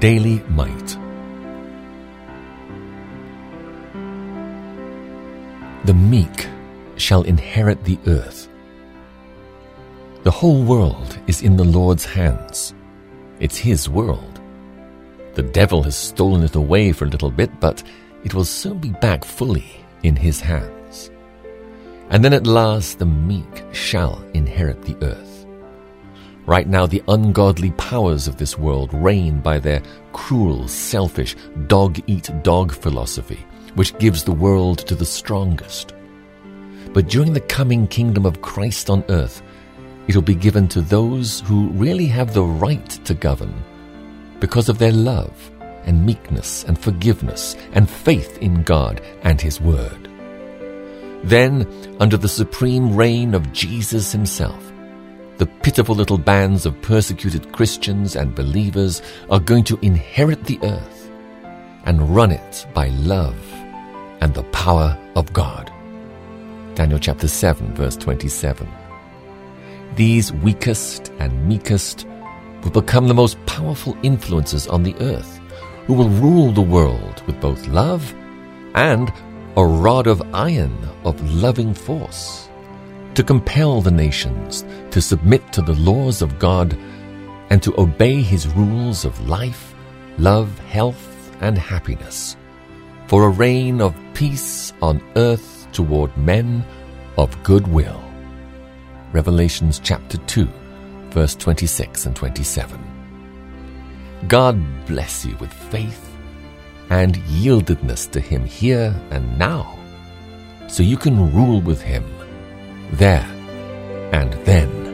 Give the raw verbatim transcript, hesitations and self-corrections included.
Daily Mite. The meek shall inherit the earth. The whole world is in the Lord's hands. It's His world. The devil has stolen it away for a little bit, but it will soon be back fully in His hands. And then at last the meek shall inherit the earth. Right now the ungodly powers of this world reign by their cruel, selfish, dog-eat-dog philosophy, which gives the world to the strongest. But during the coming kingdom of Christ on earth, it will be given to those who really have the right to govern because of their love and meekness and forgiveness and faith in God and His Word. Then, under the supreme reign of Jesus Himself, the pitiful little bands of persecuted Christians and believers are going to inherit the earth and run it by love and the power of God. Daniel chapter seven, verse twenty-seven. These weakest and meekest will become the most powerful influences on the earth, who will rule the world with both love and a rod of iron of loving force, to compel the nations to submit to the laws of God and to obey His rules of life, love, health, and happiness, for a reign of peace on earth toward men of goodwill. Revelations chapter two, verse twenty-six and twenty-seven. God bless you with faith and yieldedness to Him here and now, so you can rule with Him there and then.